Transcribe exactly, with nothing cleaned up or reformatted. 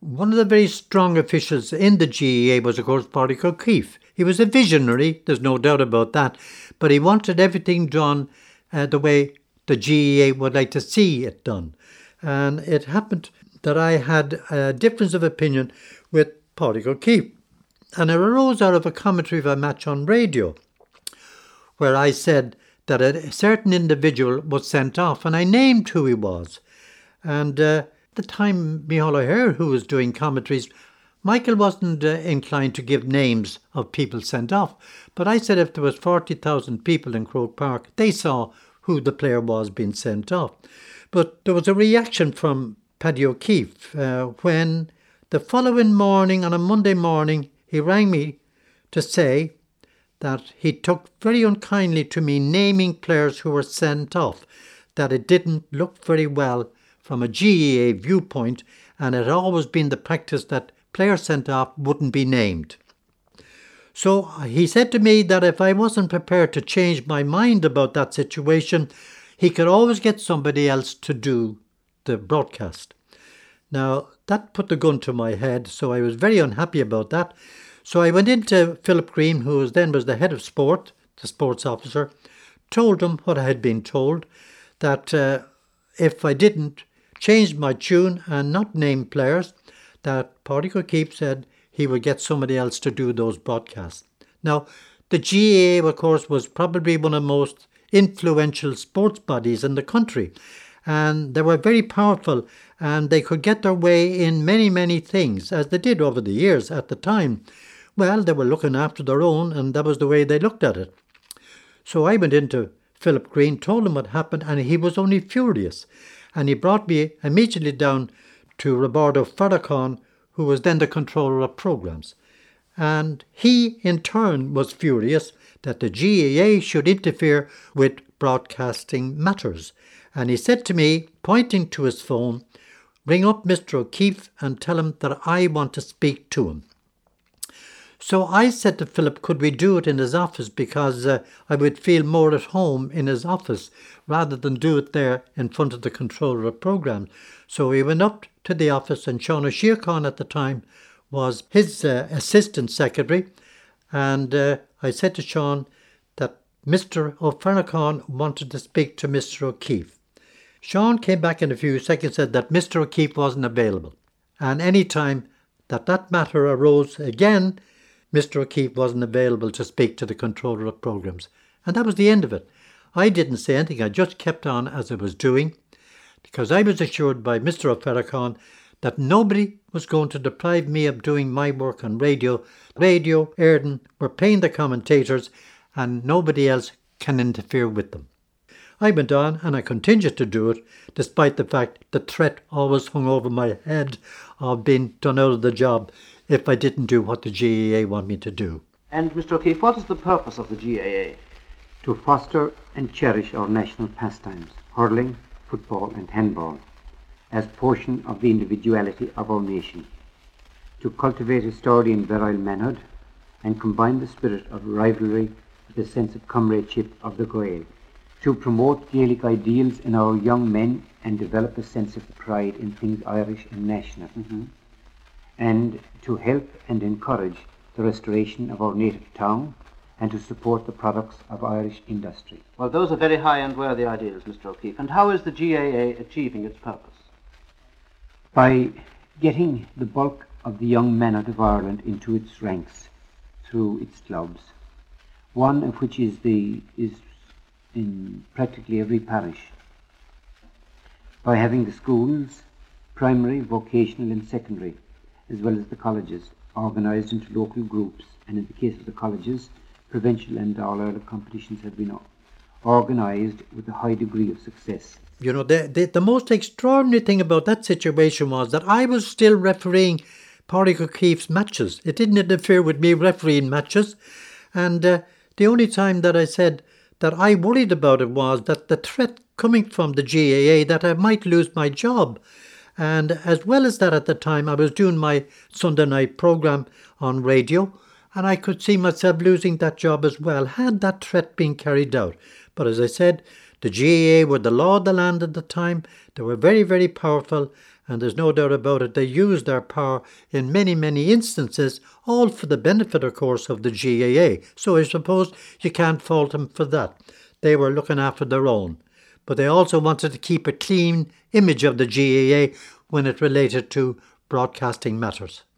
one of the very strong officials in the G A A was, of course, Pádraig O'Keeffe. He was a visionary, there's no doubt about that, but he wanted everything done uh, the way the G A A would like to see it done. And it happened that I had a difference of opinion with Pádraig O'Keeffe. And it arose out of a commentary of a match on radio, where I said that a certain individual was sent off, and I named who he was. And uh, at the time, Micheál O'Hare, who was doing commentaries, Michael wasn't uh, inclined to give names of people sent off. But I said if there was forty thousand people in Croke Park, they saw who the player was being sent off. But there was a reaction from Paddy O'Keeffe uh, when the following morning, on a Monday morning, he rang me to say that he took very unkindly to me naming players who were sent off, that it didn't look very well from a G A A viewpoint, and it had always been the practice that players sent off wouldn't be named. So he said to me that if I wasn't prepared to change my mind about that situation, he could always get somebody else to do the broadcast. Now, that put the gun to my head, so I was very unhappy about that. So I went into Philip Green, who was then was the head of sport, the sports officer, told him what I had been told, that uh, if I didn't change my tune and not name players, that Pádraig O'Keeffe said he would get somebody else to do those broadcasts. Now, the G A A, of course, was probably one of the most influential sports bodies in the country, and they were very powerful, and they could get their way in many, many things, as they did over the years at the time. Well, they were looking after their own, and that was the way they looked at it. So I went into Philip Green, told him what happened, and he was only furious. And he brought me immediately down to Roberto Farrakhan, who was then the controller of programmes. And he, in turn, was furious that the G A A should interfere with broadcasting matters. And he said to me, pointing to his phone, ring up Mister O'Keeffe and tell him that I want to speak to him. So I said to Philip, could we do it in his office, because uh, I would feel more at home in his office rather than do it there in front of the controller of programme. So we went up to the office, and Sean O'Shea Khan at the time was his uh, assistant secretary, and uh, I said to Sean that Mister O'Farrakhan wanted to speak to Mister O'Keeffe. Sean came back in a few seconds and said that Mister O'Keeffe wasn't available, and any time that that matter arose again, Mister O'Keeffe wasn't available to speak to the controller of programmes. And that was the end of it. I didn't say anything, I just kept on as I was doing, because I was assured by Mister O'Farrakhan that nobody was going to deprive me of doing my work on radio. Radio, Éireann, were paying the commentators, and nobody else can interfere with them. I went on, and I continued to do it, despite the fact the threat always hung over my head of being done out of the job if I didn't do what the G A A want me to do. And Mister O'Keeffe, what is the purpose of the G A A? To foster and cherish our national pastimes, hurling, football and handball, as portion of the individuality of our nation. To cultivate a sturdy and virile manhood, and combine the spirit of rivalry with the sense of comradeship of the Gael. To promote Gaelic ideals in our young men and develop a sense of pride in things Irish and national. Mm-hmm. And to help and encourage the restoration of our native tongue, and to support the products of Irish industry. Well, those are very high and worthy ideals, Mister O'Keeffe. And how is the G A A achieving its purpose? By getting the bulk of the young men out of Ireland into its ranks through its clubs, one of which is the is in practically every parish. By having the schools, primary, vocational and secondary, as well as the colleges, organised into local groups, and in the case of the colleges, provincial and all-Ireland competitions have been organised with a high degree of success. You know, the, the, the most extraordinary thing about that situation was that I was still refereeing Pádraig O'Keeffe's matches. It didn't interfere with me refereeing matches. And uh, the only time that I said that I worried about it was that the threat coming from the G A A that I might lose my job. And as well as that, at the time, I was doing my Sunday night programme on radio, and I could see myself losing that job as well, had that threat been carried out. But as I said, the G A A were the law of the land at the time. They were very, very powerful, And there's no doubt about it, they used their power in many, many instances, all for the benefit, of course, of the G A A. So I suppose you can't fault them for that. They were looking after their own. But they also wanted to keep a clean image of the G A A when it related to broadcasting matters.